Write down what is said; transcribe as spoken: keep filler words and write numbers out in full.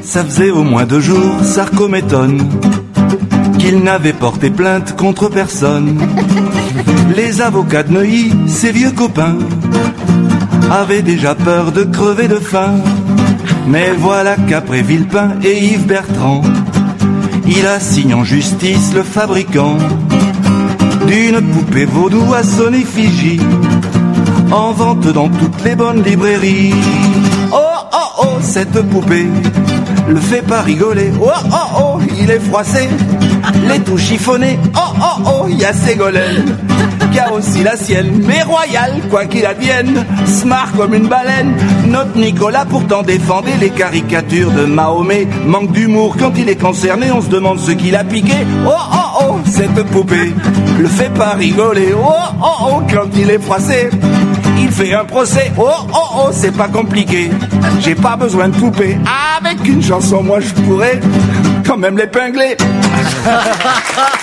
Ça faisait au moins deux jours, Sarko m'étonne, qu'il n'avait porté plainte contre personne. Les avocats de Neuilly, ses vieux copains, avaient déjà peur de crever de faim. Mais voilà qu'après Villepin et Yves Bertrand, il assigne en justice le fabricant d'une poupée vaudou à son effigie, en vente dans toutes les bonnes librairies. Oh oh oh, cette poupée le fait pas rigoler. Oh oh oh, il est froissé, les tout chiffonné. Oh oh oh, il y a Ségolène qui a aussi la sienne, mais royale quoi qu'il advienne, smart comme une baleine. Notre Nicolas pourtant défendait les caricatures de Mahomet, manque d'humour quand il est concerné, on se demande ce qu'il a piqué. Oh oh oh, cette poupée le fait pas rigoler. Oh oh oh, quand il est froissé, il fait un procès. Oh oh oh, c'est pas compliqué, j'ai pas besoin de poupée. Avec une chanson moi je pourrais quand même l'épingler.